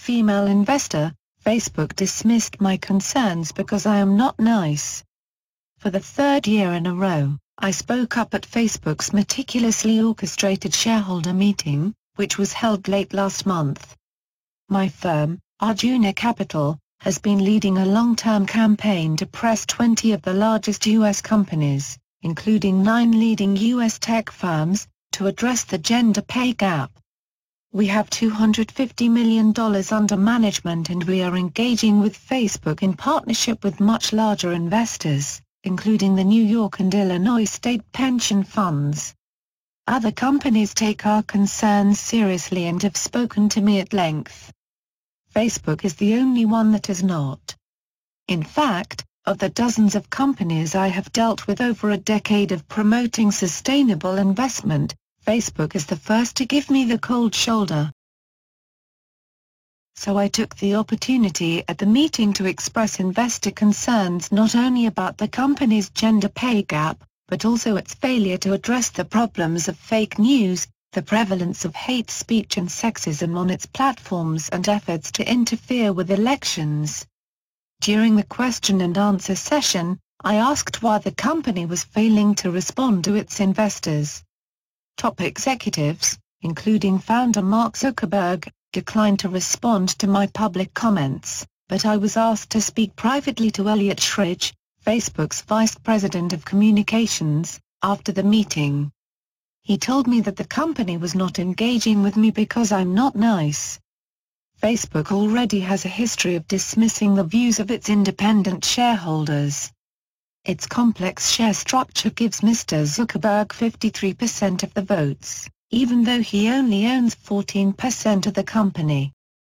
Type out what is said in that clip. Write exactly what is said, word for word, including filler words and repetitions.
female investor, Facebook dismissed my concerns because I am not nice. For the third year in a row, I spoke up at Facebook's meticulously orchestrated shareholder meeting, which was held late last month. My firm, Arjuna Capital, has been leading a long-term campaign to press twenty of the largest U S companies, including nine leading U S tech firms, to address the gender pay gap. We have two hundred fifty million dollars under management and we are engaging with Facebook in partnership with much larger investors, including the New York and Illinois state pension funds. Other companies take our concerns seriously and have spoken to me at length. Facebook is the only one that has not. In fact, of the dozens of companies I have dealt with over a decade of promoting sustainable investment, Facebook is the first to give me the cold shoulder. So I took the opportunity at the meeting to express investor concerns not only about the company's gender pay gap, but also its failure to address the problems of fake news, the prevalence of hate speech and sexism on its platforms and efforts to interfere with elections. During the question and answer session, I asked why the company was failing to respond to its investors. Top executives, including founder Mark Zuckerberg, declined to respond to my public comments, but I was asked to speak privately to Elliot Schrage, Facebook's vice president of communications, after the meeting. He told me that the company was not engaging with me because I'm not nice. Facebook already has a history of dismissing the views of its independent shareholders. Its complex share structure gives Mister Zuckerberg fifty-three percent of the votes, even though he only owns fourteen percent of the company.